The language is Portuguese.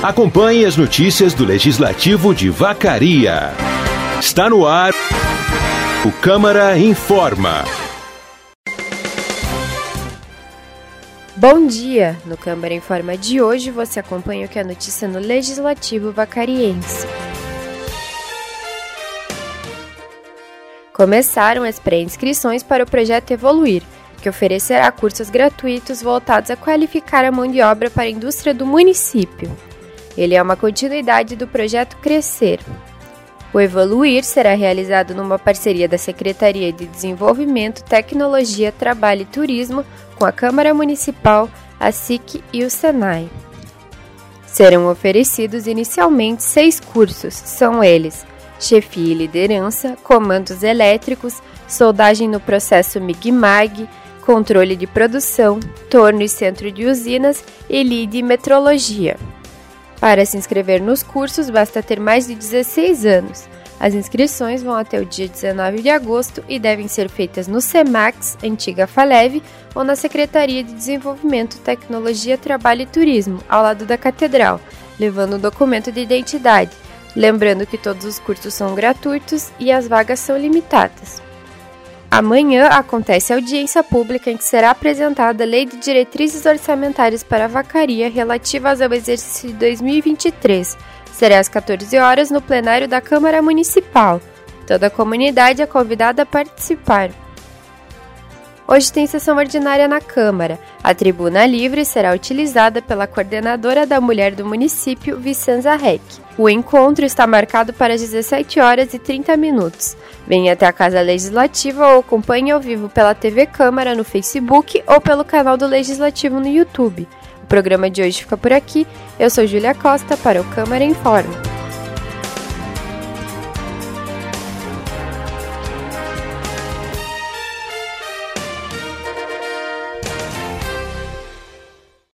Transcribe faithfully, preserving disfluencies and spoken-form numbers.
Acompanhe as notícias do Legislativo de Vacaria. Está no ar o Câmara Informa. Bom dia! No Câmara Informa de hoje você acompanha o que é notícia no Legislativo Vacariense. Começaram as pré-inscrições para o projeto Evoluir, que oferecerá cursos gratuitos voltados a qualificar a mão de obra para a indústria do município. Ele é uma continuidade do projeto Crescer. O Evoluir será realizado numa parceria da Secretaria de Desenvolvimento, Tecnologia, Trabalho e Turismo com a Câmara Municipal, a S I C e o Senai. Serão oferecidos inicialmente seis cursos, são eles: chefia e liderança, comandos elétricos, soldagem no processo M I G-M A G, controle de produção, torno e centro de usinas e L I D e metrologia. Para se inscrever nos cursos, basta ter mais de dezesseis anos. As inscrições vão até o dia dezenove de agosto e devem ser feitas no SEMAX, antiga FALEV, ou na Secretaria de Desenvolvimento, Tecnologia, Trabalho e Turismo, ao lado da Catedral, levando o documento de identidade. Lembrando que todos os cursos são gratuitos e as vagas são limitadas. Amanhã acontece a audiência pública em que será apresentada a Lei de Diretrizes Orçamentárias para a Vacaria relativas ao exercício de dois mil e vinte e três. Será às quatorze horas no plenário da Câmara Municipal. Toda a comunidade é convidada a participar. Hoje tem sessão ordinária na Câmara. A tribuna livre será utilizada pela coordenadora da Mulher do município, Vicenza Reck. O encontro está marcado para as dezessete horas e trinta minutos. Venha até a Casa Legislativa ou acompanhe ao vivo pela T V Câmara no Facebook ou pelo canal do Legislativo no YouTube. O programa de hoje fica por aqui. Eu sou Júlia Costa para o Câmara Informa.